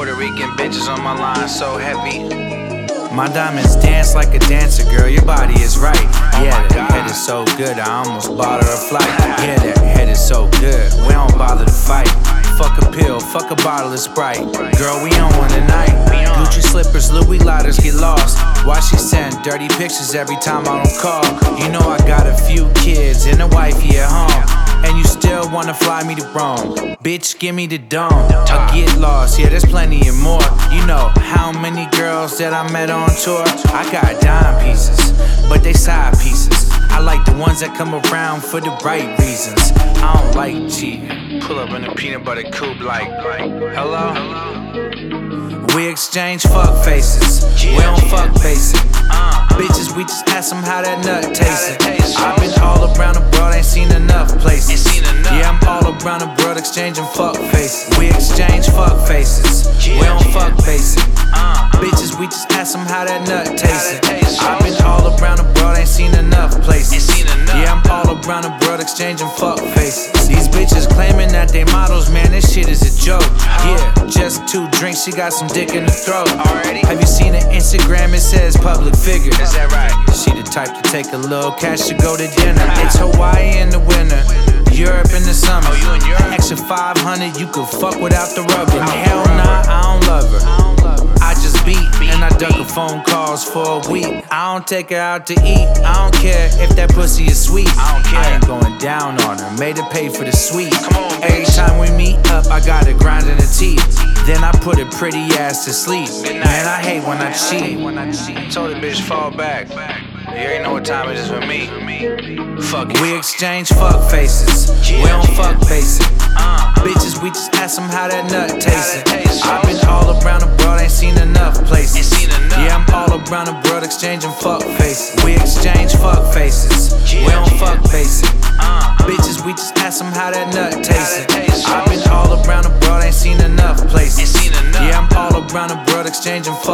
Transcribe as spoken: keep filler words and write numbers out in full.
Puerto Rican bitches on my line, so heavy. My diamonds dance like a dancer, girl, your body is right. Yeah, that head is so good, I almost bought her a flight. Yeah, that head is so good, we don't bother to fight. Fuck a pill, fuck a bottle of Sprite. Girl, we on one tonight. Gucci slippers, Louis lighters get lost. Why she send dirty pictures every time I don't call? You know I got a few kids and a wifey at home, and you still wanna fly me to Rome. Bitch, give me the dome. I get lost, yeah, there's plenty and more. You know how many girls that I met on tour? I got dime pieces, but they side pieces. I like the ones that come around for the right reasons. I don't like cheating. Pull up in a peanut butter coupe like, hello? We exchange fuck faces, we don't fuck basic. uh, Bitches, we just ask them how that nut tasted. I've been all around the world, ain't seen enough places. Yeah, I'm all around the world exchanging fuck faces. We exchange fuck faces, we don't fuck basic. uh, Bitches, we just ask them how that nut tasted. I've been all around the world, ain't seen enough places. Yeah, I'm all around the world exchanging fuck faces. These bitches claiming that they models, man, this shit is a joke. Yeah, just two drinks, she got some dick in the throat. Have you seen her Instagram? It says public figure. Is that right? She the type to take a little cash to go to dinner. It's Hawaii in the winter, Europe in the summer. Oh, you in Europe? Extra five hundred, you could fuck without the rubber. Hell nah, I don't love her. I just beat, and I duck her phone calls for a week. I don't take her out to eat, I don't care if that pussy is sweet. I don't care. I ain't going down on her, made her pay for the sweet. Come on, Every bitch. time we meet up, I got her grinding her teeth. Then I put her pretty ass to sleep. Man, I hate when I cheat. Told the bitch fall back. You already know what time it is with me. Fuck it. We exchange fuck faces, we don't fuck basic. Uh, Bitches, we just ask them how that nut tasted. I've been all around the world, ain't seen enough places. Yeah, I'm all around the world exchanging fuck faces. We exchange fuck faces, we don't fuck basic. uh, Bitches, we just ask them how that nut tasted. I've been all around the world, ain't seen enough places. Yeah, I'm all around the world exchanging fuck